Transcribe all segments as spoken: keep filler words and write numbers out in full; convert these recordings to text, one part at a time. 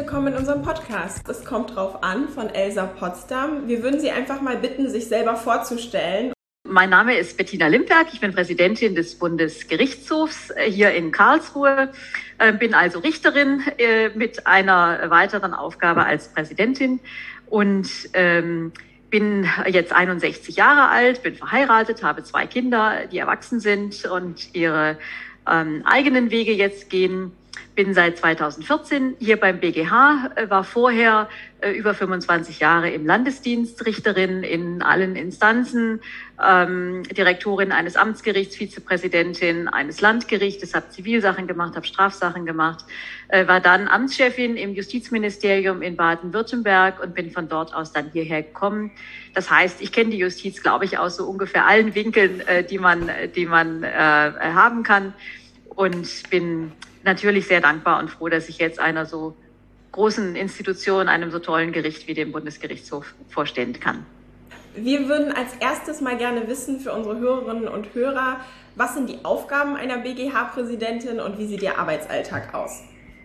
willkommen in unserem Podcast. Es kommt drauf an von Elsa Potsdam. Wir würden Sie einfach mal bitten, sich selber vorzustellen. Mein Name ist Bettina Limperk, ich bin Präsidentin des Bundesgerichtshofs hier in Karlsruhe, bin also Richterin mit einer weiteren Aufgabe als Präsidentin und ähm, bin jetzt einundsechzig Jahre alt, bin verheiratet, habe zwei Kinder, die erwachsen sind und ihre ähm, eigenen Wege jetzt gehen. Bin seit zweitausendvierzehn hier beim B G H, war vorher äh, über fünfundzwanzig Jahre im Landesdienst, Richterin in allen Instanzen, ähm, Direktorin eines Amtsgerichts, Vizepräsidentin eines Landgerichtes, habe Zivilsachen gemacht, habe Strafsachen gemacht, äh, war dann Amtschefin im Justizministerium in Baden-Württemberg und bin von dort aus dann hierher gekommen. Das heißt, ich kenne die Justiz, glaube ich, aus so ungefähr allen Winkeln, äh, die man, die man äh, haben kann und bin natürlich sehr dankbar und froh, dass ich jetzt einer so großen Institution, einem so tollen Gericht wie dem Bundesgerichtshof vorstehen kann. Wir würden als erstes mal gerne wissen für unsere Hörerinnen und Hörer, was sind die Aufgaben einer B G H-Präsidentin und wie sieht Ihr Arbeitsalltag aus?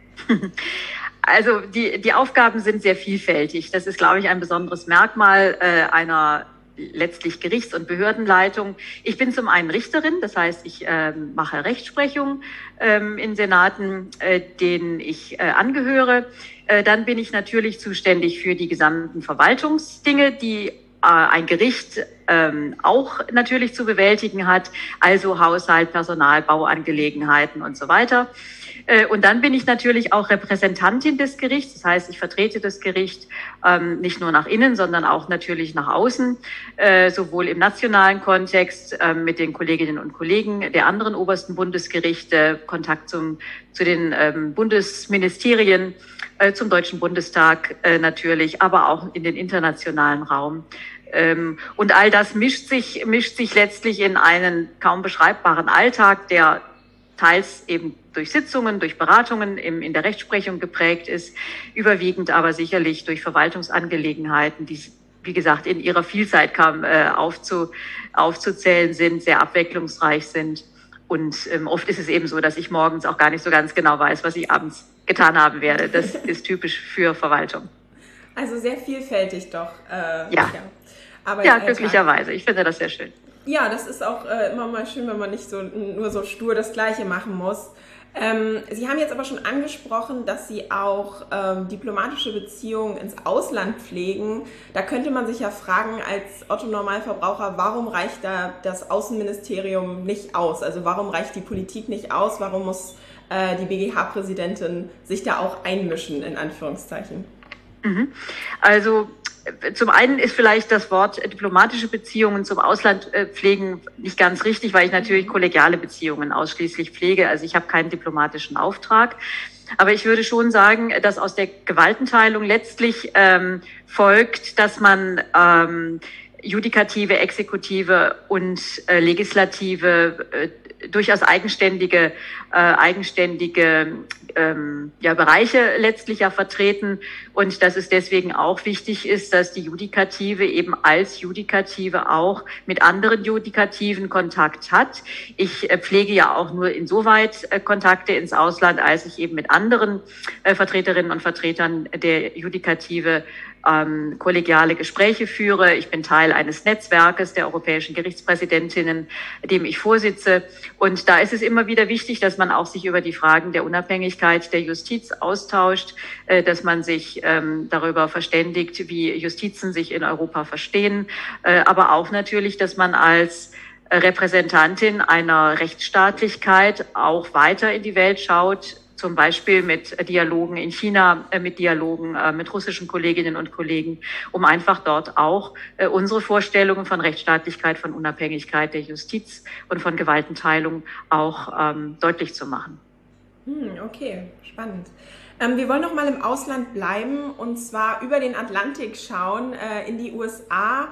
Also die, die Aufgaben sind sehr vielfältig. Das ist, glaube ich, ein besonderes Merkmal äh, einer letztlich Gerichts- und Behördenleitung. Ich bin zum einen Richterin, das heißt, ich äh, mache Rechtsprechung ähm, in Senaten, äh, denen ich äh, angehöre. Äh, dann bin ich natürlich zuständig für die gesamten Verwaltungsdinge, die äh, ein Gericht ähm, auch natürlich zu bewältigen hat, also Haushalt, Personal, Bauangelegenheiten und so weiter. Und dann bin ich natürlich auch Repräsentantin des Gerichts. Das heißt, ich vertrete das Gericht ähm, nicht nur nach innen, sondern auch natürlich nach außen, äh, sowohl im nationalen Kontext äh, mit den Kolleginnen und Kollegen der anderen obersten Bundesgerichte, Kontakt zum, zu den ähm, Bundesministerien, äh, zum Deutschen Bundestag äh, natürlich, aber auch in den internationalen Raum. Ähm, und all das mischt sich, mischt sich letztlich in einen kaum beschreibbaren Alltag, der teils eben durch Sitzungen, durch Beratungen im, in der Rechtsprechung geprägt ist, überwiegend aber sicherlich durch Verwaltungsangelegenheiten, die, wie gesagt, in ihrer Vielfalt kaum äh, aufzu, aufzuzählen sind, sehr abwechslungsreich sind. Und ähm, oft ist es eben so, dass ich morgens auch gar nicht so ganz genau weiß, was ich abends getan haben werde. Das ist typisch für Verwaltung. Also sehr vielfältig doch. Äh, ja, ja. ja glücklicherweise. Ich finde das sehr schön. Ja, das ist auch äh, immer mal schön, wenn man nicht so nur so stur das Gleiche machen muss. Ähm, Sie haben jetzt aber schon angesprochen, dass Sie auch ähm, diplomatische Beziehungen ins Ausland pflegen. Da könnte man sich ja fragen als Otto-Normalverbraucher, warum reicht da das Außenministerium nicht aus? Also warum reicht die Politik nicht aus? Warum muss äh, die B G H-Präsidentin sich da auch einmischen, in Anführungszeichen? Mhm. Also zum einen ist vielleicht das Wort diplomatische Beziehungen zum Ausland äh, pflegen nicht ganz richtig, weil ich natürlich kollegiale Beziehungen ausschließlich pflege. Also ich habe keinen diplomatischen Auftrag. Aber ich würde schon sagen, dass aus der Gewaltenteilung letztlich ähm, folgt, dass man ähm, Judikative, Exekutive und äh, Legislative äh, durchaus eigenständige, äh, eigenständige ähm, ja, Bereiche letztlich ja vertreten und dass es deswegen auch wichtig ist, dass die Judikative eben als Judikative auch mit anderen Judikativen Kontakt hat. Ich äh, pflege ja auch nur insoweit äh, Kontakte ins Ausland, als ich eben mit anderen äh, Vertreterinnen und Vertretern der Judikative ähm, kollegiale Gespräche führe. Ich bin Teil eines Netzwerkes der europäischen Gerichtspräsidentinnen, dem ich vorsitze. Und da ist es immer wieder wichtig, dass man auch sich über die Fragen der Unabhängigkeit der Justiz austauscht, äh, dass man sich ähm, darüber verständigt, wie Justizen sich in Europa verstehen, äh, aber auch natürlich, dass man als Repräsentantin einer Rechtsstaatlichkeit auch weiter in die Welt schaut, zum Beispiel mit Dialogen in China, mit Dialogen mit russischen Kolleginnen und Kollegen, um einfach dort auch unsere Vorstellungen von Rechtsstaatlichkeit, von Unabhängigkeit der Justiz und von Gewaltenteilung auch ähm, deutlich zu machen. Hm, okay, spannend. Ähm, wir wollen noch mal im Ausland bleiben und zwar über den Atlantik schauen, äh, in die U S A,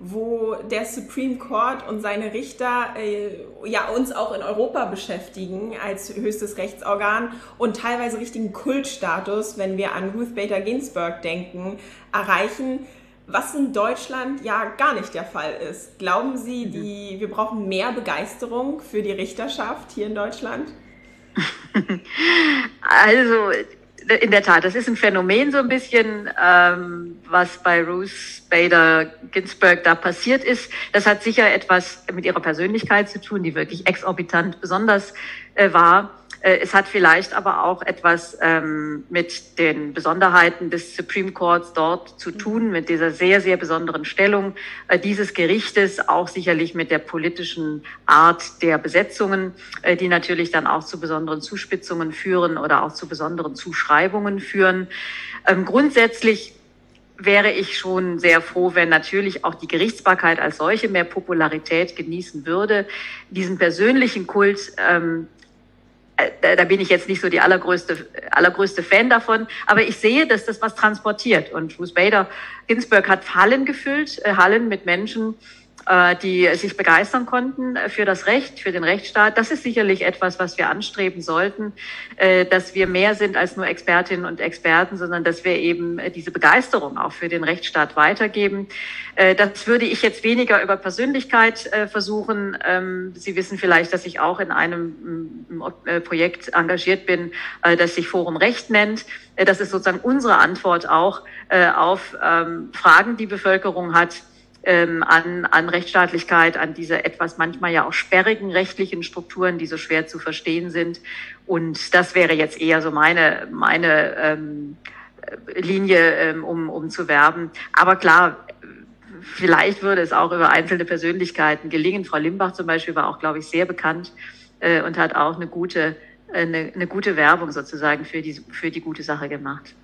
wo der Supreme Court und seine Richter äh, ja uns auch in Europa beschäftigen als höchstes Rechtsorgan und teilweise richtigen Kultstatus, wenn wir an Ruth Bader Ginsburg denken, erreichen, was in Deutschland ja gar nicht der Fall ist. Glauben Sie, die, wir brauchen mehr Begeisterung für die Richterschaft hier in Deutschland? Also in der Tat, das ist ein Phänomen so ein bisschen, ähm, was bei Ruth Bader Ginsburg da passiert ist. Das hat sicher etwas mit ihrer Persönlichkeit zu tun, die wirklich exorbitant besonders äh, war. Äh, es hat vielleicht aber auch etwas ähm, mit den Besonderheiten des Supreme Courts dort zu tun, mit dieser sehr, sehr besonderen Stellung äh, dieses Gerichtes, auch sicherlich mit der politischen Art der Besetzungen, äh, die natürlich dann auch zu besonderen Zuspitzungen führen oder auch zu besonderen Zuschreibungen führen. Ähm, grundsätzlich wäre ich schon sehr froh, wenn natürlich auch die Gerichtsbarkeit als solche mehr Popularität genießen würde. Diesen persönlichen Kult, ähm, da, da bin ich jetzt nicht so die allergrößte, allergrößte Fan davon, aber ich sehe, dass das was transportiert. Und Ruth Bader Ginsburg hat Hallen gefüllt, äh, Hallen mit Menschen, äh, die sich begeistern konnten für das Recht, für den Rechtsstaat. Das ist sicherlich etwas, was wir anstreben sollten, äh, dass wir mehr sind als nur Expertinnen und Experten, sondern dass wir eben äh, diese Begeisterung auch für den Rechtsstaat weitergeben. Äh, das würde ich jetzt weniger über Persönlichkeit äh, versuchen. Ähm, Sie wissen vielleicht, dass ich auch in einem äh, Projekt engagiert bin, äh, das sich Forum Recht nennt. Äh, das ist sozusagen unsere Antwort auch äh, auf ähm, Fragen, die Bevölkerung hat, An, an Rechtsstaatlichkeit, an diese etwas manchmal ja auch sperrigen rechtlichen Strukturen, die so schwer zu verstehen sind. Und das wäre jetzt eher so meine, meine ähm, Linie, ähm, um, um zu werben. Aber klar, vielleicht würde es auch über einzelne Persönlichkeiten gelingen. Frau Limbach zum Beispiel war auch, glaube ich, sehr bekannt äh, und hat auch eine gute, eine, eine gute Werbung sozusagen für die, für die gute Sache gemacht.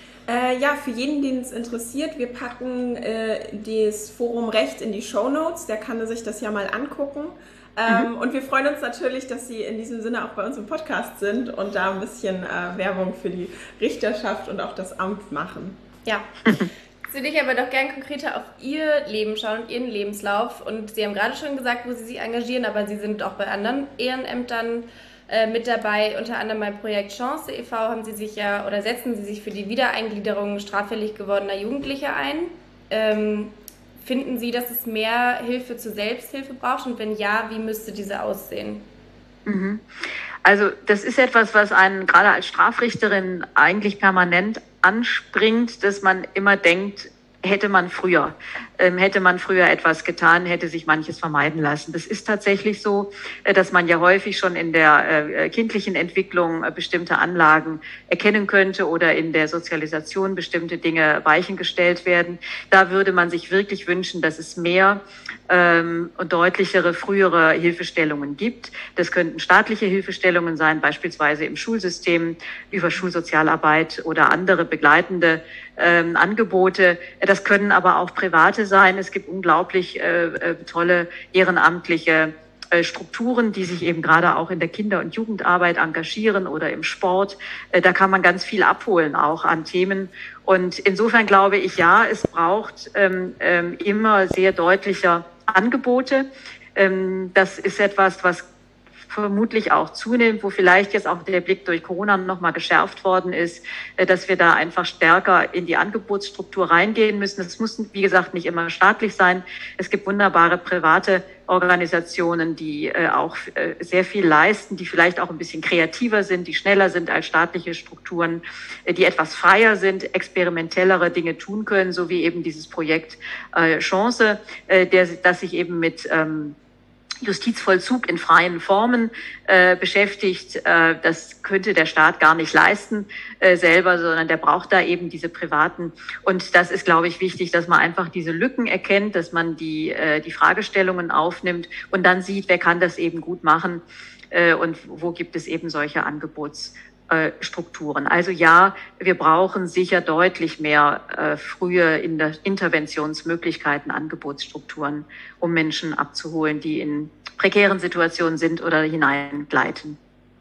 Äh, ja, für jeden, den es interessiert, wir packen äh, das Forum Recht in die Shownotes, der kann sich das ja mal angucken. Ähm, mhm. Und wir freuen uns natürlich, dass Sie in diesem Sinne auch bei uns im Podcast sind und da ein bisschen äh, Werbung für die Richterschaft und auch das Amt machen. Ja, jetzt würde ich aber doch gern konkreter auf Ihr Leben schauen und Ihren Lebenslauf. Und Sie haben gerade schon gesagt, wo Sie sich engagieren, aber Sie sind auch bei anderen Ehrenämtern mit dabei, unter anderem beim Projekt Chance e V haben Sie sich ja oder setzen Sie sich für die Wiedereingliederung straffällig gewordener Jugendlicher ein. Ähm, finden Sie, dass es mehr Hilfe zur Selbsthilfe braucht und wenn ja, wie müsste diese aussehen? Mhm. Also das ist etwas, was einen gerade als Strafrichterin eigentlich permanent anspringt, dass man immer denkt, hätte man früher, ähm, hätte man früher etwas getan, hätte sich manches vermeiden lassen. Das ist tatsächlich so, äh, dass man ja häufig schon in der äh, kindlichen Entwicklung äh, bestimmte Anlagen erkennen könnte oder in der Sozialisation bestimmte Dinge weichengestellt werden. Da würde man sich wirklich wünschen, dass es mehr ähm, und deutlichere, frühere Hilfestellungen gibt. Das könnten staatliche Hilfestellungen sein, beispielsweise im Schulsystem über Schulsozialarbeit oder andere begleitende ähm, Angebote. Das können aber auch private sein. Es gibt unglaublich äh, äh, tolle ehrenamtliche äh, Strukturen, die sich eben gerade auch in der Kinder- und Jugendarbeit engagieren oder im Sport. Äh, da kann man ganz viel abholen, auch an Themen. Und insofern glaube ich, ja, es braucht ähm, ähm, immer sehr deutlicher Angebote. Ähm, das ist etwas, was vermutlich auch zunimmt, wo vielleicht jetzt auch der Blick durch Corona nochmal geschärft worden ist, dass wir da einfach stärker in die Angebotsstruktur reingehen müssen. Es muss, wie gesagt, nicht immer staatlich sein. Es gibt wunderbare private Organisationen, die äh, auch äh, sehr viel leisten, die vielleicht auch ein bisschen kreativer sind, die schneller sind als staatliche Strukturen, äh, die etwas freier sind, experimentellere Dinge tun können, so wie eben dieses Projekt äh, Chance, äh, der, das sich eben mit ähm, Justizvollzug in freien Formen äh, beschäftigt. Äh, das könnte der Staat gar nicht leisten äh, selber, sondern der braucht da eben diese privaten. Und das ist, glaube ich, wichtig, dass man einfach diese Lücken erkennt, dass man die, äh, die Fragestellungen aufnimmt und dann sieht, wer kann das eben gut machen äh, und wo gibt es eben solche Angebots Strukturen. Also ja, wir brauchen sicher deutlich mehr äh, frühe in der Interventionsmöglichkeiten, Angebotsstrukturen, um Menschen abzuholen, die in prekären Situationen sind oder hineingleiten.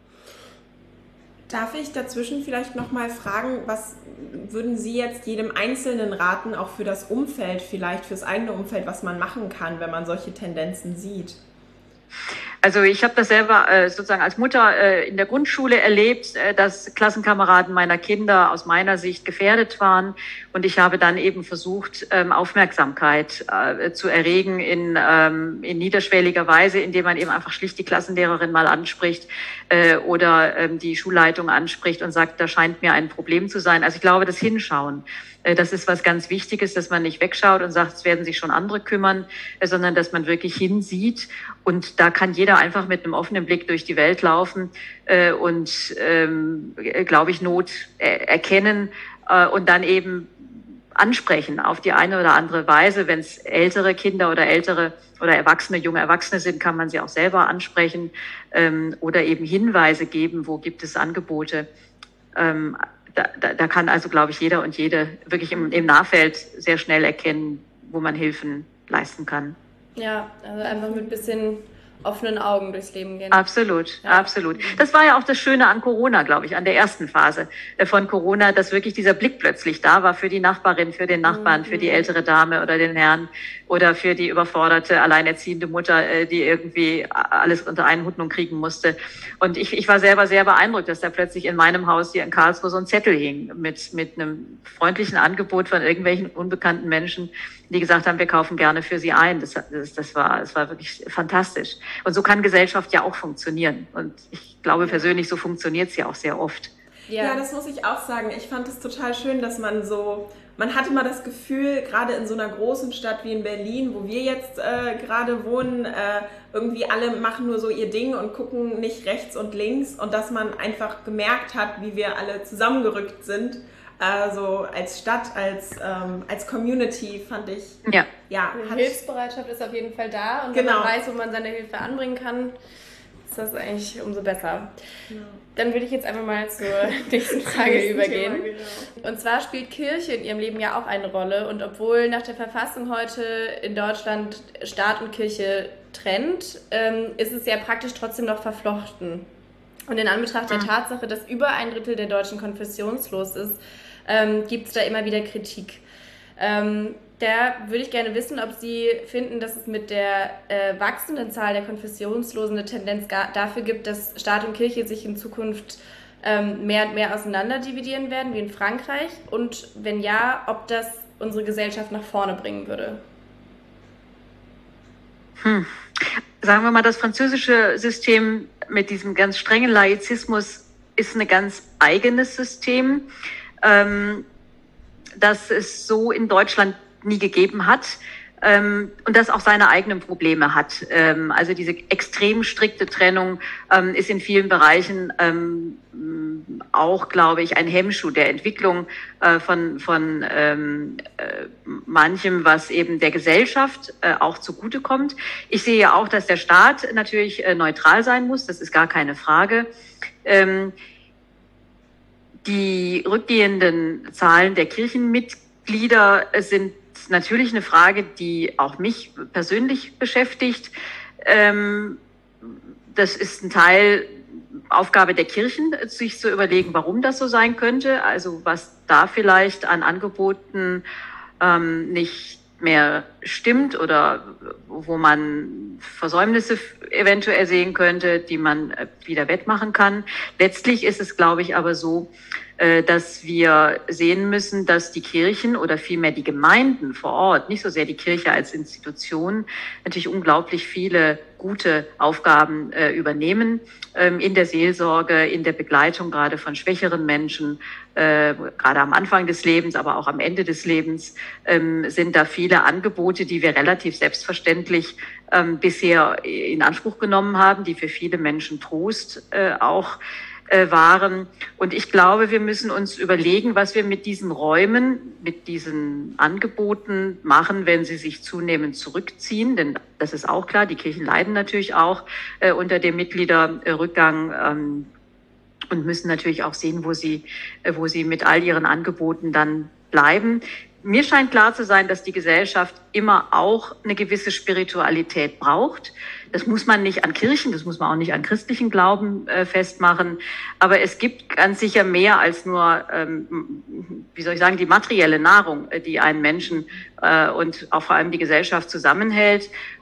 Darf ich dazwischen vielleicht noch mal fragen, was würden Sie jetzt jedem Einzelnen raten, auch für das Umfeld, vielleicht fürs eigene Umfeld, was man machen kann, wenn man solche Tendenzen sieht? Also ich habe das selber äh, sozusagen als Mutter äh, in der Grundschule erlebt, äh, dass Klassenkameraden meiner Kinder aus meiner Sicht gefährdet waren. Und ich habe dann eben versucht, ähm, Aufmerksamkeit äh, zu erregen in, ähm, in niederschwelliger Weise, indem man eben einfach schlicht die Klassenlehrerin mal anspricht äh, oder ähm, die Schulleitung anspricht und sagt, da scheint mir ein Problem zu sein. Also ich glaube, das Hinschauen, äh, das ist was ganz Wichtiges, dass man nicht wegschaut und sagt, es werden sich schon andere kümmern, äh, sondern dass man wirklich hinsieht. Und da kann jeder einfach mit einem offenen Blick durch die Welt laufen äh, und, ähm, glaube ich, Not äh, erkennen äh, und dann eben ansprechen auf die eine oder andere Weise. Wenn es ältere Kinder oder ältere oder Erwachsene, junge Erwachsene sind, kann man sie auch selber ansprechen ähm, oder eben Hinweise geben, wo gibt es Angebote. Ähm, da, da, da kann also, glaube ich, jeder und jede wirklich im, im Nahfeld sehr schnell erkennen, wo man Hilfen leisten kann. Ja, also einfach mit ein bisschen offenen Augen durchs Leben gehen. Absolut, ja. absolut. Das war ja auch das Schöne an Corona, glaube ich, an der ersten Phase von Corona, dass wirklich dieser Blick plötzlich da war für die Nachbarin, für den Nachbarn, mhm. für die ältere Dame oder den Herrn oder für die überforderte, alleinerziehende Mutter, die irgendwie alles unter einen Hut nun kriegen musste. Und ich, ich war selber sehr beeindruckt, dass da plötzlich in meinem Haus hier in Karlsruhe so ein Zettel hing mit, mit einem freundlichen Angebot von irgendwelchen unbekannten Menschen, die gesagt haben, wir kaufen gerne für sie ein. Das, das, das war, das war wirklich fantastisch. Und so kann Gesellschaft ja auch funktionieren. Und ich glaube persönlich, so funktioniert es ja auch sehr oft. Ja. ja, das muss ich auch sagen. Ich fand es total schön, dass man so, man hatte mal das Gefühl, gerade in so einer großen Stadt wie in Berlin, wo wir jetzt äh, gerade wohnen, äh, irgendwie alle machen nur so ihr Ding und gucken nicht rechts und links. Und dass man einfach gemerkt hat, wie wir alle zusammengerückt sind. Also als Stadt, als, ähm, als Community fand ich, ja, ja die Hilfsbereitschaft ist auf jeden Fall da und genau. wenn man weiß, wo man seine Hilfe anbringen kann, ist das eigentlich umso besser. Ja. Dann würde ich jetzt einfach mal zur nächsten Frage übergehen. Thema, genau. Und zwar spielt Kirche in Ihrem Leben ja auch eine Rolle und obwohl nach der Verfassung heute in Deutschland Staat und Kirche trennt, ähm, ist es ja praktisch trotzdem noch verflochten. Und in Anbetracht der Tatsache, dass über ein Drittel der Deutschen konfessionslos ist, ähm, gibt es da immer wieder Kritik. Ähm, da würde ich gerne wissen, ob Sie finden, dass es mit der äh, wachsenden Zahl der Konfessionslosen eine Tendenz ga- dafür gibt, dass Staat und Kirche sich in Zukunft ähm, mehr und mehr auseinanderdividieren werden, wie in Frankreich. Und wenn ja, ob das unsere Gesellschaft nach vorne bringen würde. Hm. Sagen wir mal, das französische System mit diesem ganz strengen Laizismus ist ein ganz eigenes System, ähm, das es so in Deutschland nie gegeben hat ähm, und das auch seine eigenen Probleme hat. Ähm, also diese extrem strikte Trennung ähm, ist in vielen Bereichen ähm, auch, glaube ich, ein Hemmschuh der Entwicklung äh, von, von ähm, äh, manchem, was eben der Gesellschaft äh, auch zugutekommt. Ich sehe ja auch, dass der Staat natürlich äh, neutral sein muss, das ist gar keine Frage. Ähm, die rückgehenden Zahlen der Kirchenmitglieder sind natürlich eine Frage, die auch mich persönlich beschäftigt. Ähm, das ist ein Teil Aufgabe der Kirchen, sich zu überlegen, warum das so sein könnte, also was da vielleicht an Angeboten ähm, nicht mehr stimmt oder wo man Versäumnisse eventuell sehen könnte, die man wieder wettmachen kann. Letztlich ist es, glaube ich, aber so, dass wir sehen müssen, dass die Kirchen oder vielmehr die Gemeinden vor Ort, nicht so sehr die Kirche als Institution, natürlich unglaublich viele gute Aufgaben äh, übernehmen ähm, in der Seelsorge, in der Begleitung gerade von schwächeren Menschen, äh, gerade am Anfang des Lebens, aber auch am Ende des Lebens ähm, sind da viele Angebote, die wir relativ selbstverständlich ähm, bisher in Anspruch genommen haben, die für viele Menschen Trost äh, auch waren. Und ich glaube, wir müssen uns überlegen, was wir mit diesen Räumen, mit diesen Angeboten machen, wenn sie sich zunehmend zurückziehen. Denn das ist auch klar, die Kirchen leiden natürlich auch äh, unter dem Mitgliederrückgang ähm, und müssen natürlich auch sehen, wo sie, äh, wo sie mit all ihren Angeboten dann bleiben. Mir scheint klar zu sein, dass die Gesellschaft immer auch eine gewisse Spiritualität braucht. Das muss man nicht an Kirchen, das muss man auch nicht an christlichen Glauben äh, festmachen. Aber es gibt ganz sicher mehr als nur, ähm, wie soll ich sagen, die materielle Nahrung, die einen Menschen äh, und auch vor allem die Gesellschaft zusammenhält.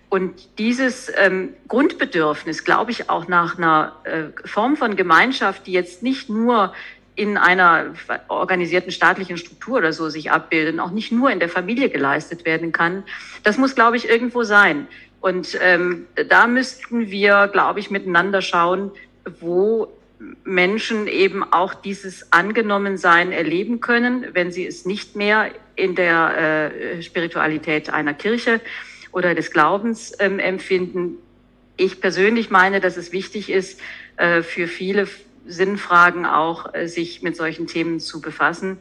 Und dieses ähm, Grundbedürfnis, glaube ich, auch nach einer äh, Form von Gemeinschaft, die jetzt nicht nur in einer organisierten staatlichen Struktur oder so sich abbildet, auch nicht nur in der Familie geleistet werden kann, das muss, glaube ich, irgendwo sein. Und ähm, da müssten wir, glaube ich, miteinander schauen, wo Menschen eben auch dieses Angenommensein erleben können, wenn sie es nicht mehr in der äh, Spiritualität einer Kirche oder des Glaubens ähm, empfinden. Ich persönlich meine, dass es wichtig ist, äh, für viele Sinnfragen auch, äh, sich mit solchen Themen zu befassen.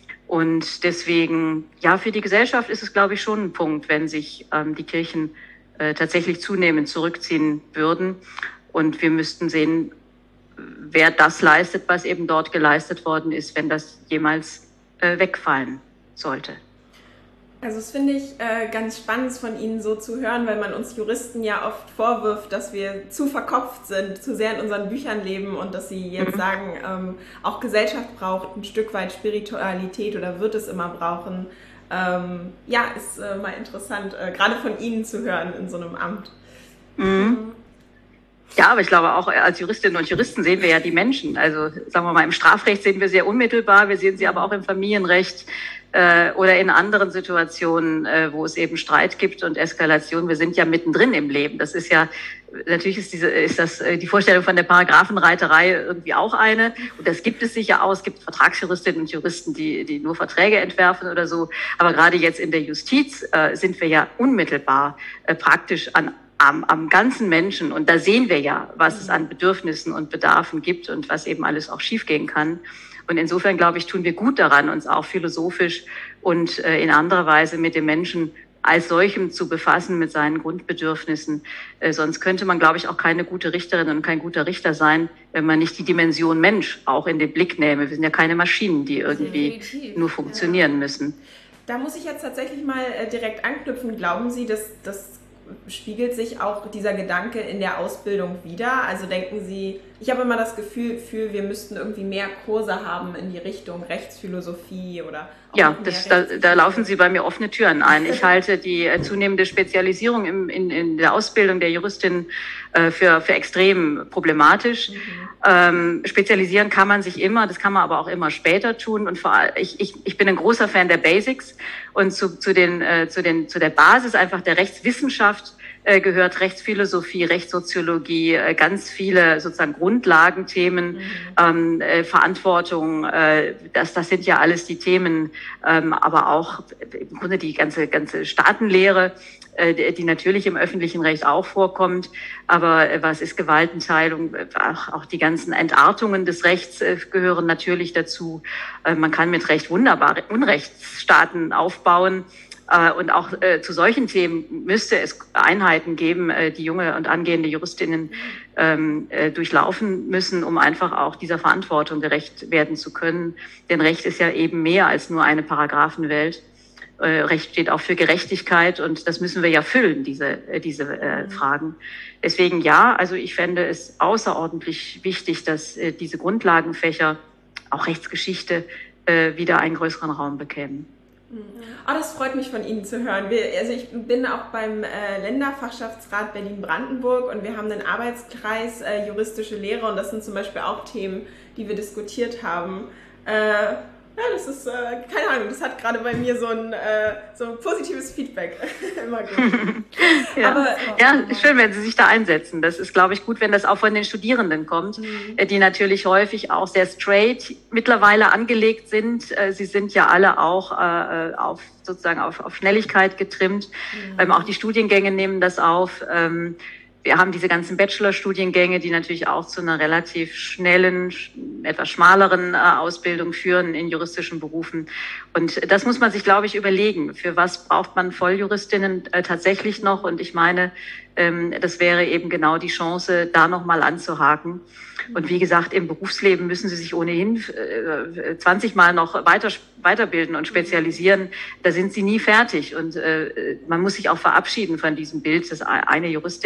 Und deswegen, ja, für die Gesellschaft ist es, glaube ich, schon ein Punkt, wenn sich ähm, die Kirchen äh, tatsächlich zunehmend zurückziehen würden. Und wir müssten sehen, wer das leistet, was eben dort geleistet worden ist, wenn das jemals äh, wegfallen sollte. Also das finde ich äh, ganz spannend von Ihnen so zu hören, weil man uns Juristen ja oft vorwirft, dass wir zu verkopft sind, zu sehr in unseren Büchern leben und dass Sie jetzt mhm. sagen, ähm, auch Gesellschaft braucht ein Stück weit Spiritualität oder wird es immer brauchen. Ähm, ja, ist äh, mal interessant, äh, gerade von Ihnen zu hören in so einem Amt. Mhm. Mhm. Ja, aber ich glaube auch als Juristinnen und Juristen sehen wir ja die Menschen. Also sagen wir mal, im Strafrecht sehen wir sie ja unmittelbar, wir sehen sie aber auch im Familienrecht äh, oder in anderen Situationen, äh, wo es eben Streit gibt und Eskalation. Wir sind ja mittendrin im Leben. Das ist ja, natürlich ist diese, ist das äh, die Vorstellung von der Paragraphenreiterei irgendwie auch eine. Und das gibt es sicher auch. Es gibt Vertragsjuristinnen und Juristen, die, die nur Verträge entwerfen oder so. Aber gerade jetzt in der Justiz äh, sind wir ja unmittelbar äh, praktisch an Am, am ganzen Menschen. Und da sehen wir ja, was es an Bedürfnissen und Bedarfen gibt und was eben alles auch schiefgehen kann. Und insofern, glaube ich, tun wir gut daran, uns auch philosophisch und äh, in anderer Weise mit dem Menschen als solchem zu befassen, mit seinen Grundbedürfnissen. Äh, sonst könnte man, glaube ich, auch keine gute Richterin und kein guter Richter sein, wenn man nicht die Dimension Mensch auch in den Blick nähme. Wir sind ja keine Maschinen, die irgendwie Definitiv. nur funktionieren ja. müssen. Da muss ich jetzt tatsächlich mal äh, direkt anknüpfen. Glauben Sie, dass das spiegelt sich auch dieser Gedanke in der Ausbildung wider? Also denken Sie, ich habe immer das Gefühl, für, wir müssten irgendwie mehr Kurse haben in die Richtung Rechtsphilosophie oder auch ja, das, da, da laufen Sie bei mir offene Türen ein. Ich halte die äh, zunehmende Spezialisierung im, in, in der Ausbildung der Juristin äh, für, für extrem problematisch. Mhm. Ähm, spezialisieren kann man sich immer, das kann man aber auch immer später tun. Und vor allem, ich, ich, ich bin ein großer Fan der Basics und zu, zu, den, äh, zu, den, zu der Basis einfach der Rechtswissenschaft äh, gehört Rechtsphilosophie, Rechtssoziologie, äh, ganz viele sozusagen Grundlagenthemen, mhm. ähm, äh, Verantwortung, äh, das, das sind ja alles die Themen, ähm, aber auch im Grunde die ganze, ganze Staatenlehre, äh, die natürlich im öffentlichen Recht auch vorkommt, aber äh, was ist Gewaltenteilung, auch, auch die ganzen Entartungen des Rechts äh, gehören natürlich dazu. Äh, man kann mit Recht wunderbare Unrechtsstaaten aufbauen. Und auch äh, zu solchen Themen müsste es Einheiten geben, äh, die junge und angehende Juristinnen ähm, äh, durchlaufen müssen, um einfach auch dieser Verantwortung gerecht werden zu können. Denn Recht ist ja eben mehr als nur eine Paragraphenwelt. Äh, Recht steht auch für Gerechtigkeit und das müssen wir ja füllen, diese, äh, diese äh, Fragen. Deswegen ja, also ich fände es außerordentlich wichtig, dass äh, diese Grundlagenfächer, auch Rechtsgeschichte, äh, wieder einen größeren Raum bekämen. Oh, das freut mich von Ihnen zu hören. Wir, also ich bin auch beim äh, Länderfachschaftsrat Berlin-Brandenburg und wir haben einen Arbeitskreis äh, juristische Lehre und das sind zum Beispiel auch Themen, die wir diskutiert haben. Äh, ja, das ist, äh, keine Ahnung, das hat gerade bei mir so ein, äh, so ein positives Feedback immer gegeben. ja. Aber, ja, schön, wenn Sie sich da einsetzen. Das ist, glaube ich, gut, wenn das auch von den Studierenden kommt, mhm. die natürlich häufig auch sehr straight mittlerweile angelegt sind. Sie sind ja alle auch äh, auf sozusagen auf, auf Schnelligkeit getrimmt. Mhm. Ähm, auch die Studiengänge nehmen das auf. Ähm, Wir haben diese ganzen Bachelorstudiengänge, die natürlich auch zu einer relativ schnellen, etwas schmaleren äh, Ausbildung führen in juristischen Berufen. Und das muss man sich, glaube ich, überlegen. Für was braucht man Volljuristinnen äh, tatsächlich noch? Und ich meine, ähm, das wäre eben genau die Chance, da nochmal anzuhaken. Und wie gesagt, im Berufsleben müssen sie sich ohnehin äh, zwanzig Mal noch weiter, weiterbilden und spezialisieren. Da sind sie nie fertig. Und äh, man muss sich auch verabschieden von diesem Bild, dass eine Juristin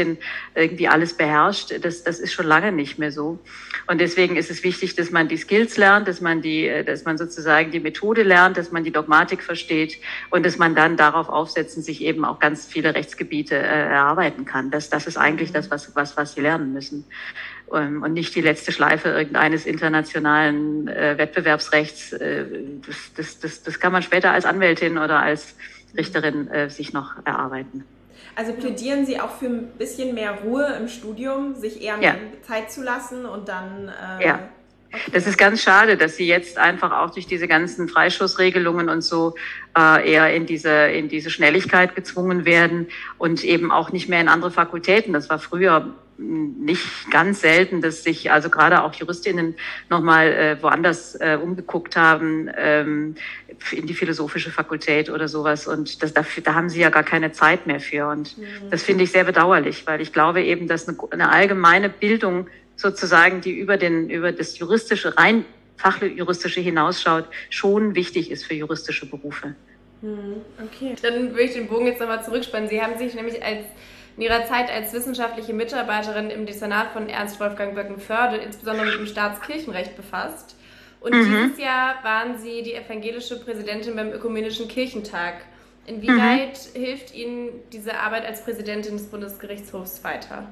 irgendwie alles beherrscht. Das, das ist schon lange nicht mehr so. Und deswegen ist es wichtig, dass man die Skills lernt, dass man die, dass man sozusagen die Methode lernt, dass man die Dogmatik versteht und dass man dann darauf aufsetzen, sich eben auch ganz viele Rechtsgebiete äh, erarbeiten kann. Das, das ist eigentlich das, was, was, was sie lernen müssen. Um, und nicht die letzte Schleife irgendeines internationalen äh, Wettbewerbsrechts. Äh, das, das, das, das kann man später als Anwältin oder als Richterin äh, sich noch erarbeiten. Also plädieren Sie auch für ein bisschen mehr Ruhe im Studium, sich eher mehr ja. Zeit zu lassen und dann... Äh, ja. Okay. Das ist ganz schade, dass Sie jetzt einfach auch durch diese ganzen Freischussregelungen und so äh, eher in diese, in diese Schnelligkeit gezwungen werden und eben auch nicht mehr in andere Fakultäten. Das war früher nicht ganz selten, dass sich also gerade auch Juristinnen nochmal äh, woanders äh, umgeguckt haben, ähm, in die philosophische Fakultät oder sowas. Und das, dafür, da haben sie ja gar keine Zeit mehr für. Und mhm. das finde ich sehr bedauerlich, weil ich glaube eben, dass eine, eine allgemeine Bildung sozusagen, die über den, über das juristische, rein fachjuristische hinausschaut, schon wichtig ist für juristische Berufe. Okay. Dann würde ich den Bogen jetzt nochmal zurückspannen. Sie haben sich nämlich als in Ihrer Zeit als wissenschaftliche Mitarbeiterin im Dezernat von Ernst Wolfgang Böckenförde insbesondere mit dem Staatskirchenrecht befasst. Und mhm. dieses Jahr waren Sie die evangelische Präsidentin beim Ökumenischen Kirchentag. Inwieweit mhm. hilft Ihnen diese Arbeit als Präsidentin des Bundesgerichtshofs weiter?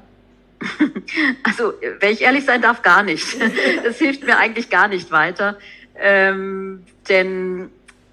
Also, wenn ich ehrlich sein darf, gar nicht. Das hilft mir eigentlich gar nicht weiter. Ähm, denn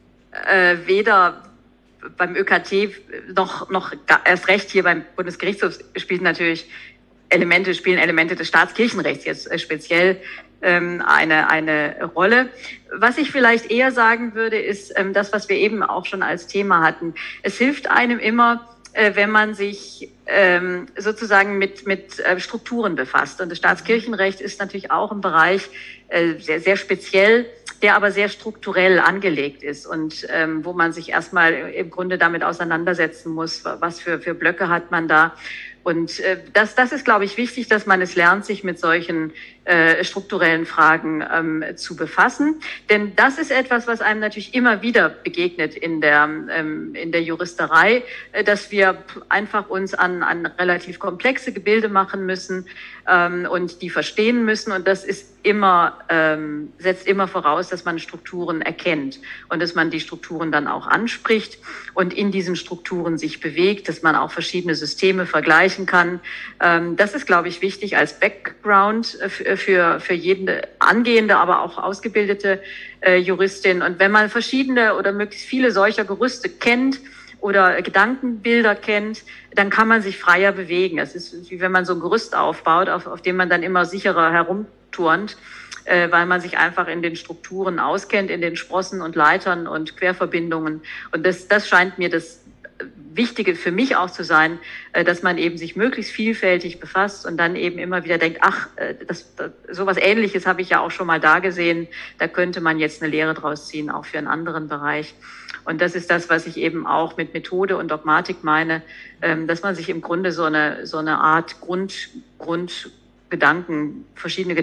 äh, weder beim Ö K T noch, noch erst recht hier beim Bundesgerichtshof spielen natürlich Elemente, spielen Elemente des Staatskirchenrechts jetzt speziell ähm, eine, eine Rolle. Was ich vielleicht eher sagen würde, ist ähm, das, was wir eben auch schon als Thema hatten. Es hilft einem immer, äh, wenn man sich ähm, sozusagen mit, mit äh, Strukturen befasst. Und das Staatskirchenrecht ist natürlich auch ein Bereich äh, sehr, sehr speziell, der aber sehr strukturell angelegt ist und ähm, wo man sich erstmal im Grunde damit auseinandersetzen muss, was für, für Blöcke hat man da. Und äh, das, das ist, glaube ich, wichtig, dass man es lernt, sich mit solchen äh, strukturellen Fragen ähm, zu befassen. Denn das ist etwas, was einem natürlich immer wieder begegnet in der, ähm, in der Juristerei, äh, dass wir einfach uns an, an relativ komplexe Gebilde machen müssen ähm, und die verstehen müssen. Und das ist immer, ähm, setzt immer voraus, dass man Strukturen erkennt und dass man die Strukturen dann auch anspricht und in diesen Strukturen sich bewegt, dass man auch verschiedene Systeme vergleichen kann. Ähm, das ist, glaube ich, wichtig als Background für, für, für jede angehende, aber auch ausgebildete äh, Juristin. Und wenn man verschiedene oder möglichst viele solcher Gerüste kennt oder Gedankenbilder kennt, dann kann man sich freier bewegen. Es ist wie wenn man so ein Gerüst aufbaut, auf, auf dem man dann immer sicherer herumturnt, äh, weil man sich einfach in den Strukturen auskennt, in den Sprossen und Leitern und Querverbindungen. Und das, das scheint mir das Wichtige für mich auch zu sein, dass man eben sich möglichst vielfältig befasst und dann eben immer wieder denkt, ach, das, das, sowas Ähnliches habe ich ja auch schon mal da gesehen, da könnte man jetzt eine Lehre draus ziehen, auch für einen anderen Bereich. Und das ist das, was ich eben auch mit Methode und Dogmatik meine, dass man sich im Grunde so eine, so eine Art Grund, Grund Gedanken, verschiedene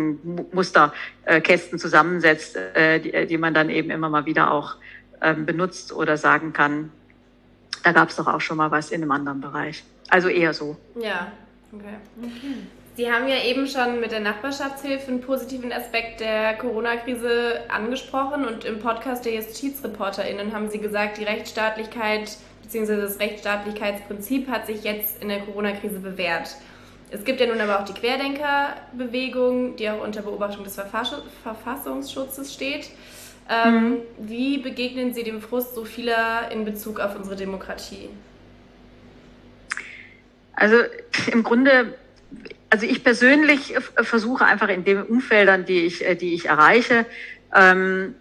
Gedankenmusterkästen zusammensetzt, die, die man dann eben immer mal wieder auch benutzt oder sagen kann, da gab es doch auch schon mal was in einem anderen Bereich. Also eher so. Ja, okay. okay. Sie haben ja eben schon mit der Nachbarschaftshilfe einen positiven Aspekt der Corona-Krise angesprochen und im Podcast der JustizreporterInnen haben Sie gesagt, die Rechtsstaatlichkeit bzw. das Rechtsstaatlichkeitsprinzip hat sich jetzt in der Corona-Krise bewährt. Es gibt ja nun aber auch die Querdenker-Bewegung, die auch unter Beobachtung des Verfass- Verfassungsschutzes steht. Ähm, mhm. Wie begegnen Sie dem Frust so vieler in Bezug auf unsere Demokratie? Also im Grunde, also ich persönlich versuche einfach in den Umfeldern, die ich, die ich erreiche, ähm,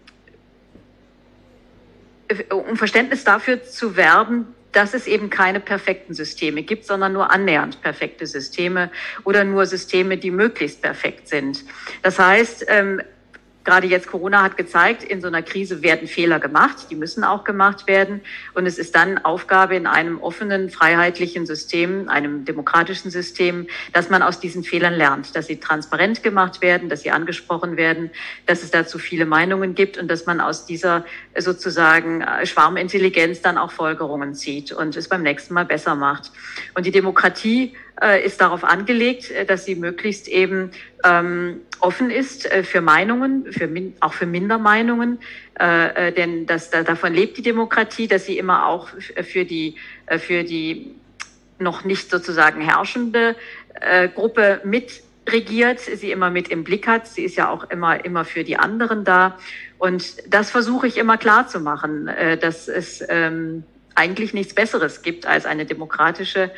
um Verständnis dafür zu werben, dass es eben keine perfekten Systeme gibt, sondern nur annähernd perfekte Systeme oder nur Systeme, die möglichst perfekt sind. Das heißt, ähm, gerade jetzt Corona hat gezeigt, in so einer Krise werden Fehler gemacht, die müssen auch gemacht werden. Und es ist dann Aufgabe in einem offenen, freiheitlichen System, einem demokratischen System, dass man aus diesen Fehlern lernt, dass sie transparent gemacht werden, dass sie angesprochen werden, dass es dazu viele Meinungen gibt und dass man aus dieser sozusagen Schwarmintelligenz dann auch Folgerungen zieht und es beim nächsten Mal besser macht. Und die Demokratie äh, ist darauf angelegt, äh, dass sie möglichst eben ähm, offen ist äh, für Meinungen, für min- auch für Mindermeinungen, äh, äh, denn das, da, davon lebt die Demokratie, dass sie immer auch f- für die, äh, für die noch nicht sozusagen herrschende äh, Gruppe mitregiert, sie immer mit im Blick hat. Sie ist ja auch immer, immer für die anderen da. Und das versuche ich immer klar zu machen, äh, dass es ähm, eigentlich nichts Besseres gibt als eine demokratische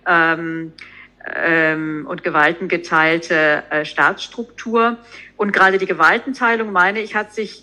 ähm, ähm, und gewaltengeteilte äh, Staatsstruktur. Und gerade die Gewaltenteilung, meine ich, hat sich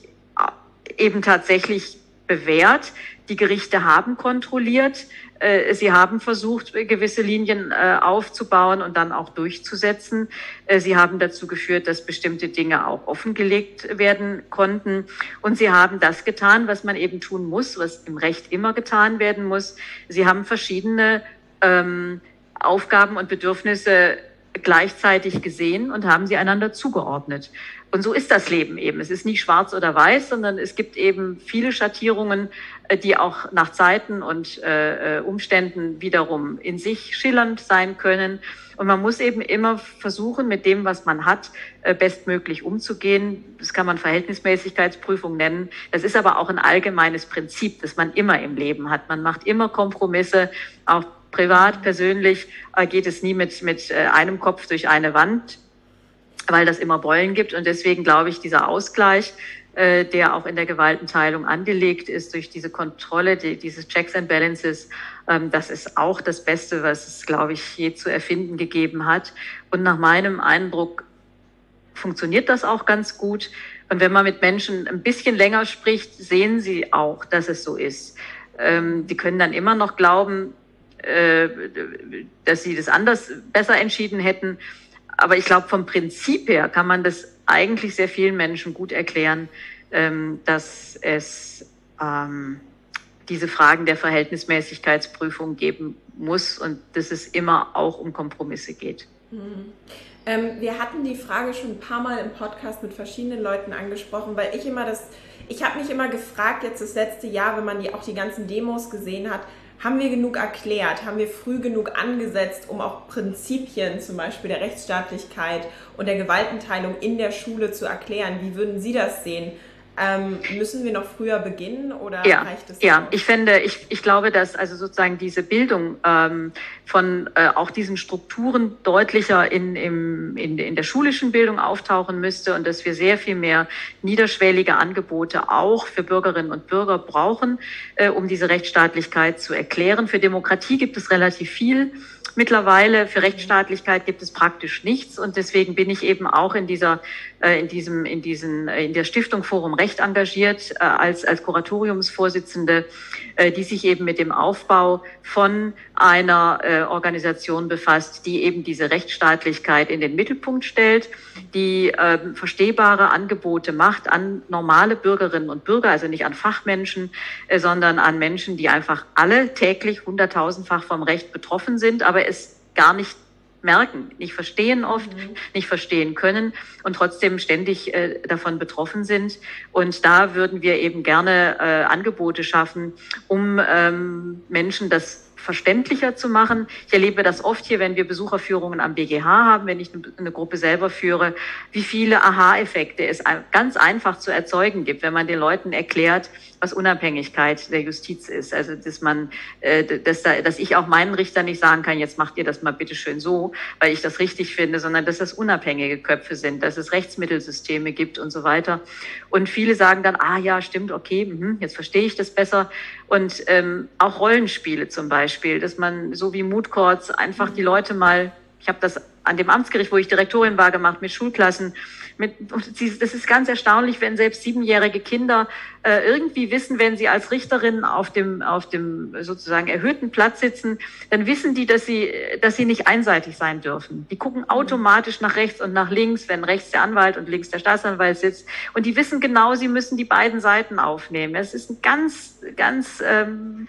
eben tatsächlich bewährt. Die Gerichte haben kontrolliert. Äh, sie haben versucht, gewisse Linien äh, aufzubauen und dann auch durchzusetzen. Äh, sie haben dazu geführt, dass bestimmte Dinge auch offengelegt werden konnten. Und sie haben das getan, was man eben tun muss, was im Recht immer getan werden muss. Sie haben verschiedene ähm, Aufgaben und Bedürfnisse gleichzeitig gesehen und haben sie einander zugeordnet. Und so ist das Leben eben. Es ist nicht schwarz oder weiß, sondern es gibt eben viele Schattierungen, die auch nach Zeiten und äh, Umständen wiederum in sich schillernd sein können. Und man muss eben immer versuchen, mit dem, was man hat, äh, bestmöglich umzugehen. Das kann man Verhältnismäßigkeitsprüfung nennen. Das ist aber auch ein allgemeines Prinzip, das man immer im Leben hat. Man macht immer Kompromisse, auch privat, persönlich äh, geht es nie mit, mit äh, einem Kopf durch eine Wand, weil das immer Beulen gibt. Und deswegen glaube ich, dieser Ausgleich, äh, der auch in der Gewaltenteilung angelegt ist, durch diese Kontrolle, die, dieses Checks and Balances, ähm, das ist auch das Beste, was es, glaube ich, je zu erfinden gegeben hat. Und nach meinem Eindruck funktioniert das auch ganz gut. Und wenn man mit Menschen ein bisschen länger spricht, sehen sie auch, dass es so ist. Ähm, die können dann immer noch glauben, äh, dass sie das anders besser entschieden hätten. Aber ich glaube, vom Prinzip her kann man das eigentlich sehr vielen Menschen gut erklären, ähm, dass es ähm, diese Fragen der Verhältnismäßigkeitsprüfung geben muss und dass es immer auch um Kompromisse geht. Mhm. Ähm, wir hatten die Frage schon ein paar Mal im Podcast mit verschiedenen Leuten angesprochen, weil ich immer das, ich habe mich immer gefragt, jetzt das letzte Jahr, wenn man die, auch die ganzen Demos gesehen hat, haben wir genug erklärt? Haben wir früh genug angesetzt, um auch Prinzipien zum Beispiel der Rechtsstaatlichkeit und der Gewaltenteilung in der Schule zu erklären? Wie würden Sie das sehen? Ähm, müssen wir noch früher beginnen oder ja, reicht es? Ja, ich finde, ich, ich glaube, dass also sozusagen diese Bildung ähm, von äh, auch diesen Strukturen deutlicher in, im, in, in der schulischen Bildung auftauchen müsste und dass wir sehr viel mehr niederschwellige Angebote auch für Bürgerinnen und Bürger brauchen, äh, um diese Rechtsstaatlichkeit zu erklären. Für Demokratie gibt es relativ viel. Mittlerweile für Rechtsstaatlichkeit gibt es praktisch nichts und deswegen bin ich eben auch in dieser, äh, in diesem, in diesen, äh, in der Stiftung Forum Recht engagiert äh, als als Kuratoriumsvorsitzende, äh, die sich eben mit dem Aufbau von einer äh, Organisation befasst, die eben diese Rechtsstaatlichkeit in den Mittelpunkt stellt, die äh, verstehbare Angebote macht an normale Bürgerinnen und Bürger, also nicht an Fachmenschen, äh, sondern an Menschen, die einfach alle täglich hunderttausendfach vom Recht betroffen sind, aber es gar nicht merken, nicht verstehen oft, mhm. nicht verstehen können und trotzdem ständig äh, davon betroffen sind. Und da würden wir eben gerne äh, Angebote schaffen, um ähm, Menschen das verständlicher zu machen. Ich erlebe das oft hier, wenn wir Besucherführungen am B G H haben, wenn ich eine Gruppe selber führe, wie viele Aha-Effekte es ganz einfach zu erzeugen gibt, wenn man den Leuten erklärt, was Unabhängigkeit der Justiz ist. Also, dass man, dass, da, dass ich auch meinen Richtern nicht sagen kann, jetzt macht ihr das mal bitte schön so, weil ich das richtig finde, sondern dass das unabhängige Köpfe sind, dass es Rechtsmittelsysteme gibt und so weiter. Und viele sagen dann, ah ja, stimmt, okay, jetzt verstehe ich das besser. Und ähm, auch Rollenspiele zum Beispiel, dass man so wie Moot Courts einfach die Leute mal, ich habe das an dem Amtsgericht, wo ich Direktorin war, gemacht mit Schulklassen. Mit, das ist ganz erstaunlich, wenn selbst siebenjährige Kinder äh, irgendwie wissen, wenn sie als Richterin auf dem auf dem sozusagen erhöhten Platz sitzen, dann wissen die, dass sie dass sie nicht einseitig sein dürfen. Die gucken automatisch nach rechts und nach links, wenn rechts der Anwalt und links der Staatsanwalt sitzt. Und die wissen genau, sie müssen die beiden Seiten aufnehmen. Es ist ein ganz ganz ähm,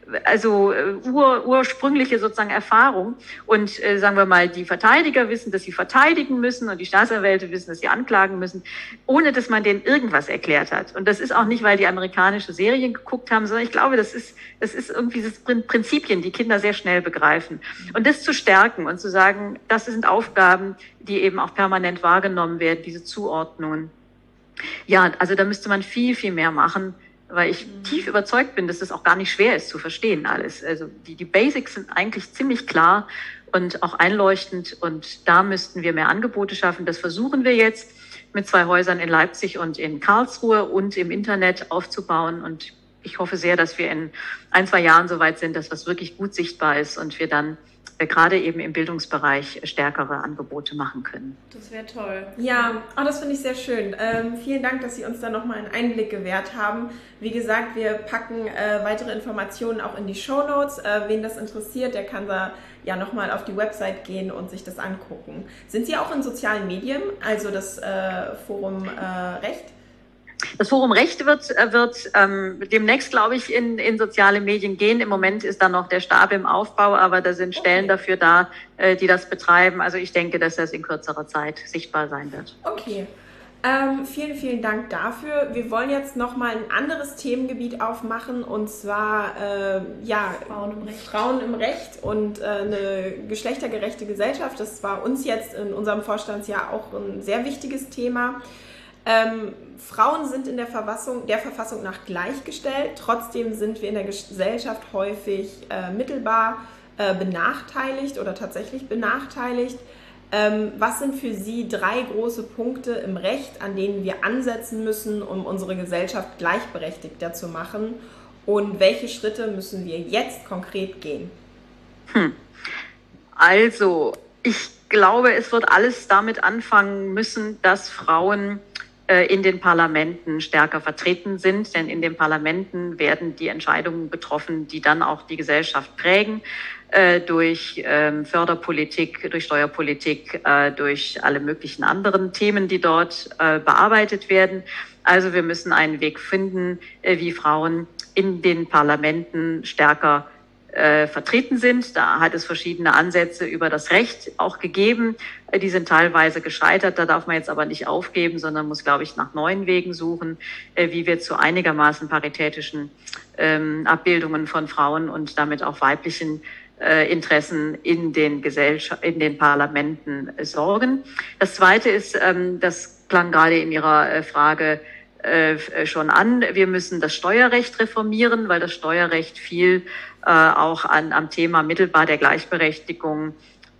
also ur, ursprüngliche sozusagen Erfahrung. Und äh, sagen wir mal, die Verteidiger wissen, dass sie verteidigen müssen und die Staatsanwälte wissen, dass sie anklagen müssen, ohne dass man denen irgendwas erklärt hat. Und das ist auch nicht, weil die amerikanische Serien geguckt haben, sondern ich glaube, das ist, das ist irgendwie das Prinzipien, die Kinder sehr schnell begreifen. Und das zu stärken und zu sagen, das sind Aufgaben, die eben auch permanent wahrgenommen werden, diese Zuordnungen. Ja, also da müsste man viel, viel mehr machen, weil ich mhm. tief überzeugt bin, dass das auch gar nicht schwer ist zu verstehen alles. Also die, die Basics sind eigentlich ziemlich klar und auch einleuchtend und da müssten wir mehr Angebote schaffen. Das versuchen wir jetzt mit zwei Häusern in Leipzig und in Karlsruhe und im Internet aufzubauen und ich hoffe sehr, dass wir in ein, zwei Jahren so weit sind, dass was wirklich gut sichtbar ist und wir dann gerade eben im Bildungsbereich stärkere Angebote machen können. Das wäre toll. Ja, oh, das finde ich sehr schön. Ähm, vielen Dank, dass Sie uns da nochmal einen Einblick gewährt haben. Wie gesagt, wir packen äh, weitere Informationen auch in die Shownotes. Äh, wen das interessiert, der kann da ja nochmal auf die Website gehen und sich das angucken. Sind Sie auch in sozialen Medien, also das äh, Forum äh, Recht? Das Forum Recht wird, wird ähm, demnächst, glaube ich, in, in soziale Medien gehen. Im Moment ist da noch der Stab im Aufbau, aber da sind Stellen okay. dafür da, äh, die das betreiben. Also ich denke, dass das in kürzerer Zeit sichtbar sein wird. Okay. Ähm, vielen, vielen Dank dafür. Wir wollen jetzt nochmal ein anderes Themengebiet aufmachen und zwar äh, ja, Frauen im Recht. Frauen im Recht und äh, eine geschlechtergerechte Gesellschaft. Das war uns jetzt in unserem Vorstandsjahr auch ein sehr wichtiges Thema. Ähm, Frauen sind in der Verfassung, der Verfassung nach gleichgestellt, trotzdem sind wir in der Gesellschaft häufig äh, mittelbar äh, benachteiligt oder tatsächlich benachteiligt. Ähm, was sind für Sie drei große Punkte im Recht, an denen wir ansetzen müssen, um unsere Gesellschaft gleichberechtigter zu machen? Und welche Schritte müssen wir jetzt konkret gehen? Hm. Also, ich glaube, es wird alles damit anfangen müssen, dass Frauen in den Parlamenten stärker vertreten sind, denn in den Parlamenten werden die Entscheidungen getroffen, die dann auch die Gesellschaft prägen, äh, durch ähm, Förderpolitik, durch Steuerpolitik, äh, durch alle möglichen anderen Themen, die dort äh, bearbeitet werden. Also wir müssen einen Weg finden, äh, wie Frauen in den Parlamenten stärker Äh, vertreten sind. Da hat es verschiedene Ansätze über das Recht auch gegeben. Äh, die sind teilweise gescheitert. Da darf man jetzt aber nicht aufgeben, sondern muss, glaube ich, nach neuen Wegen suchen, äh, wie wir zu einigermaßen paritätischen ähm, Abbildungen von Frauen und damit auch weiblichen äh, Interessen in den Gesellschaft, in den Parlamenten äh, sorgen. Das Zweite ist, ähm, das klang gerade in Ihrer äh, Frage äh, schon an. Wir müssen das Steuerrecht reformieren, weil das Steuerrecht viel äh, auch an, am Thema mittelbar der Gleichberechtigung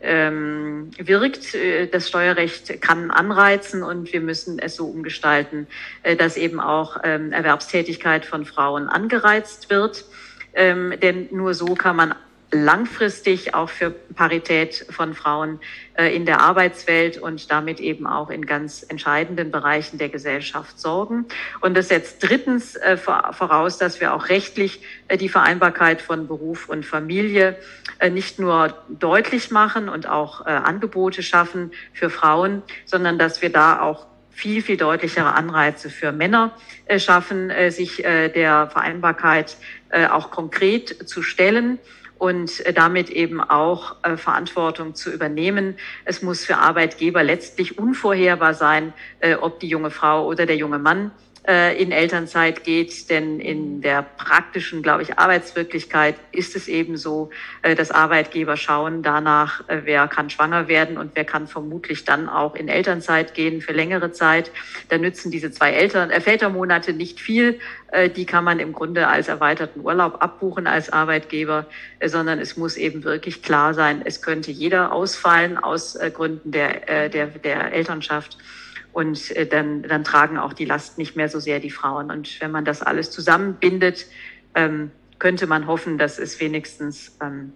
ähm, wirkt. Das Steuerrecht kann anreizen und wir müssen es so umgestalten, äh, dass eben auch ähm, Erwerbstätigkeit von Frauen angereizt wird. Ähm, denn nur so kann man langfristig auch für Parität von Frauen äh, in der Arbeitswelt und damit eben auch in ganz entscheidenden Bereichen der Gesellschaft sorgen. Und das setzt drittens äh, voraus, dass wir auch rechtlich äh, die Vereinbarkeit von Beruf und Familie äh, nicht nur deutlich machen und auch äh, Angebote schaffen für Frauen, sondern dass wir da auch viel, viel deutlichere Anreize für Männer äh, schaffen, äh, sich äh, der Vereinbarkeit äh, auch konkret zu stellen und damit eben auch äh, Verantwortung zu übernehmen. Es muss für Arbeitgeber letztlich unvorhersehbar sein, äh, ob die junge Frau oder der junge Mann äh, in Elternzeit geht, denn in der praktischen, glaube ich, Arbeitswirklichkeit ist es eben so, äh, dass Arbeitgeber schauen danach, äh, wer kann schwanger werden und wer kann vermutlich dann auch in Elternzeit gehen für längere Zeit. Da nützen diese zwei Eltern, äh, Vätermonate nicht viel. Äh, die kann man im Grunde als erweiterten Urlaub abbuchen als Arbeitgeber, äh, sondern es muss eben wirklich klar sein, es könnte jeder ausfallen aus äh, Gründen der, äh, der, der Elternschaft. Und äh, dann, dann tragen auch die Last nicht mehr so sehr die Frauen. Und wenn man das alles zusammenbindet, ähm, könnte man hoffen, dass es wenigstens ähm,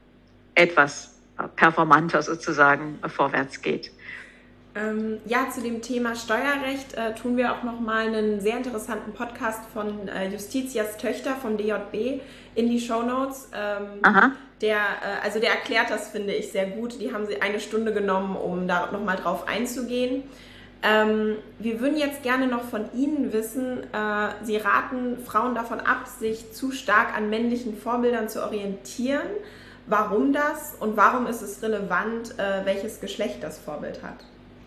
etwas performanter sozusagen äh, vorwärts geht. Ähm, ja, zu dem Thema Steuerrecht äh, tun wir auch nochmal einen sehr interessanten Podcast von äh, Justitias Töchter vom D J B in die Shownotes. Ähm, Aha. Der, äh, also der erklärt das, finde ich, sehr gut. Die haben sie eine Stunde genommen, um da nochmal drauf einzugehen. Ähm, wir würden jetzt gerne noch von Ihnen wissen, äh, Sie raten Frauen davon ab, sich zu stark an männlichen Vorbildern zu orientieren. Warum das und warum ist es relevant, äh, welches Geschlecht das Vorbild hat?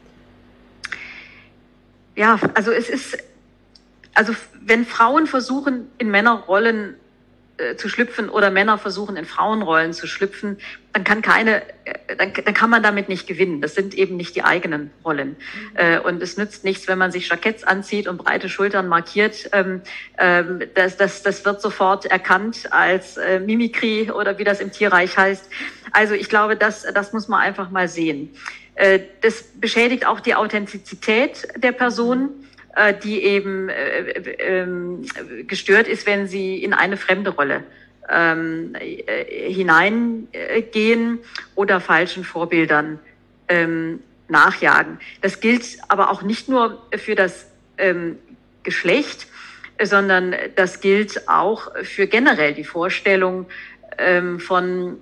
Ja, also es ist, also wenn Frauen versuchen, in Männerrollen äh, zu schlüpfen oder Männer versuchen, in Frauenrollen zu schlüpfen, dann kann keine, äh, dann, dann kann man damit nicht gewinnen. Das sind eben nicht die eigenen Rollen. Mhm. Äh, und es nützt nichts, wenn man sich Jacketts anzieht und breite Schultern markiert. Ähm, ähm, das, das, das wird sofort erkannt als äh, Mimikry oder wie das im Tierreich heißt. Also ich glaube, das, das muss man einfach mal sehen. Äh, das beschädigt auch die Authentizität der Person, äh, die eben äh, äh, gestört ist, wenn sie in eine fremde Rolle ähm, äh, hineingehen oder falschen Vorbildern ähm, nachjagen. Das gilt aber auch nicht nur für das ähm, Geschlecht, sondern das gilt auch für generell die Vorstellung ähm, von,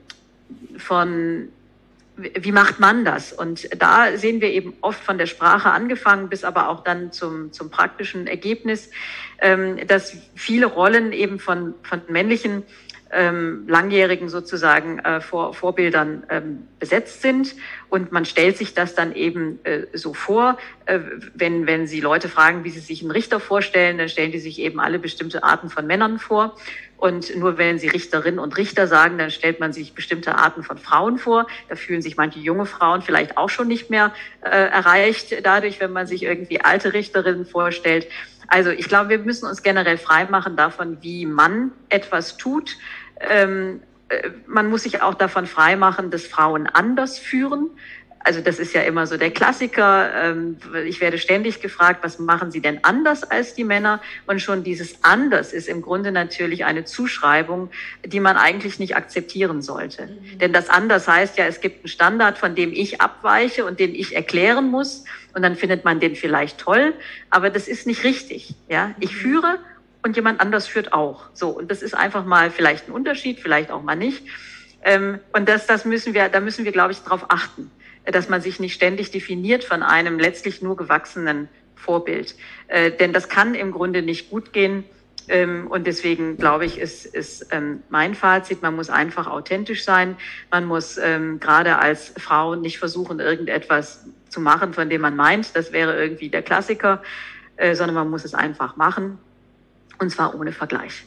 von wie macht man das? Und da sehen wir eben oft von der Sprache angefangen bis aber auch dann zum, zum praktischen Ergebnis, ähm, dass viele Rollen eben von, von männlichen ähm, Langjährigen sozusagen äh, Vor, Vorbildern ähm, besetzt sind. Und man stellt sich das dann eben äh, so vor, äh, wenn, wenn Sie Leute fragen, wie sie sich einen Richter vorstellen, dann stellen die sich eben alle bestimmte Arten von Männern vor. Und nur wenn Sie Richterinnen und Richter sagen, dann stellt man sich bestimmte Arten von Frauen vor. Da fühlen sich manche junge Frauen vielleicht auch schon nicht mehr äh, erreicht dadurch, wenn man sich irgendwie alte Richterinnen vorstellt. Also ich glaube, wir müssen uns generell freimachen davon, wie man etwas tut. Ähm, äh, man muss sich auch davon freimachen, dass Frauen anders führen. Also das ist ja immer so der Klassiker. Ähm, ich werde ständig gefragt, was machen Sie denn anders als die Männer? Und schon dieses anders ist im Grunde natürlich eine Zuschreibung, die man eigentlich nicht akzeptieren sollte. Mhm. Denn das anders heißt ja, es gibt einen Standard, von dem ich abweiche und den ich erklären muss. Und dann findet man den vielleicht toll. Aber das ist nicht richtig. Ja, ich mhm. führe und jemand anders führt auch. So. Und das ist einfach mal vielleicht ein Unterschied, vielleicht auch mal nicht. Ähm, und das, das müssen wir, da müssen wir, glaube ich, drauf achten, dass man sich nicht ständig definiert von einem letztlich nur gewachsenen Vorbild. Äh, denn das kann im Grunde nicht gut gehen. Ähm, und deswegen, glaube ich, ist, ist ähm, mein Fazit, man muss einfach authentisch sein. Man muss ähm, gerade als Frau nicht versuchen, irgendetwas zu machen, von dem man meint, das wäre irgendwie der Klassiker, äh, sondern man muss es einfach machen. Und zwar ohne Vergleich.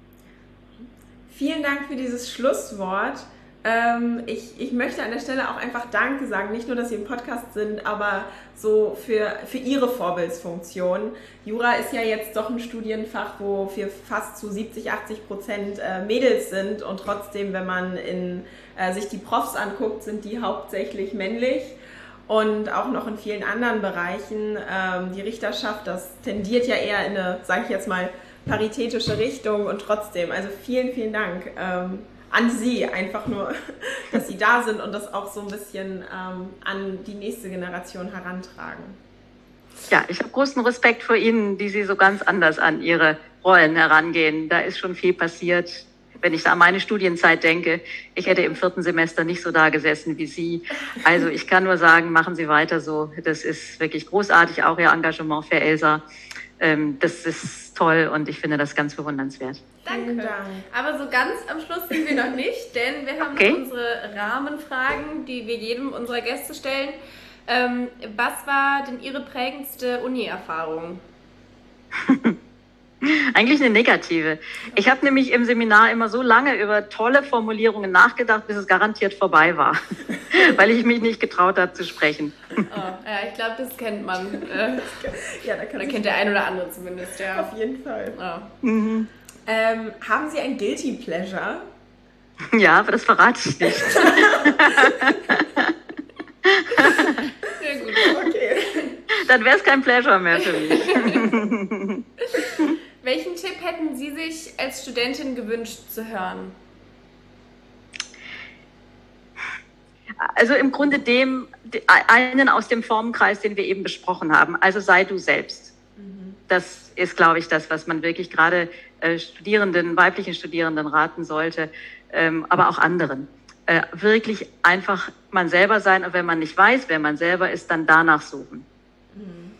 Vielen Dank für dieses Schlusswort. Ähm, ich, ich möchte an der Stelle auch einfach Danke sagen, nicht nur, dass Sie im Podcast sind, aber so für, für Ihre Vorbildsfunktion. Jura ist ja jetzt doch ein Studienfach, wo wir fast zu siebzig, achtzig Prozent äh, Mädels sind und trotzdem, wenn man in, äh, sich die Profs anguckt, sind die hauptsächlich männlich. Und auch noch in vielen anderen Bereichen. Ähm, die Richterschaft, das tendiert ja eher in eine, sage ich jetzt mal, paritätische Richtung und trotzdem, also vielen, vielen Dank ähm, an Sie, einfach nur, dass Sie da sind und das auch so ein bisschen ähm, an die nächste Generation herantragen. Ja, ich habe großen Respekt vor Ihnen, die Sie so ganz anders an Ihre Rollen herangehen. Da ist schon viel passiert. Wenn ich da an meine Studienzeit denke, ich hätte im vierten Semester nicht so da gesessen wie Sie. Also ich kann nur sagen, machen Sie weiter so. Das ist wirklich großartig, auch Ihr Engagement für Elsa. Ähm, das ist toll und ich finde das ganz bewundernswert. Danke. Dank. Aber so ganz am Schluss sind wir noch nicht, denn wir haben okay. noch unsere Rahmenfragen, die wir jedem unserer Gäste stellen. Ähm, was war denn Ihre prägendste Uni-Erfahrung? Eigentlich eine negative. Ich habe nämlich im Seminar immer so lange über tolle Formulierungen nachgedacht, bis es garantiert vorbei war, weil ich mich nicht getraut habe zu sprechen. Oh, ja, ich glaube, das kennt man. Ja, da kann oder kennt der ein oder andere zumindest. Ja. Auf jeden Fall. Oh. Mhm. Ähm, haben Sie ein Guilty Pleasure? Ja, aber das verrate ich nicht. Sehr gut, okay. Dann wäre es kein Pleasure mehr für mich. Welchen Tipp hätten Sie sich als Studentin gewünscht zu hören? Also im Grunde dem, einen aus dem Formenkreis, den wir eben besprochen haben. Also sei du selbst. Mhm. Das ist, glaube ich, das, was man wirklich gerade äh, Studierenden, weiblichen Studierenden raten sollte, ähm, aber auch anderen. Äh, wirklich einfach man selber sein und wenn man nicht weiß, wer man selber ist, dann danach suchen. Mhm.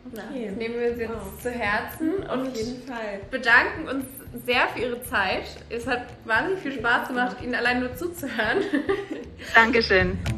Okay. Das nehmen wir uns jetzt wow. zu Herzen und auf jeden Fall. bedanken uns sehr für Ihre Zeit. Es hat wahnsinnig viel Spaß gemacht, Ihnen allein nur zuzuhören. Dankeschön.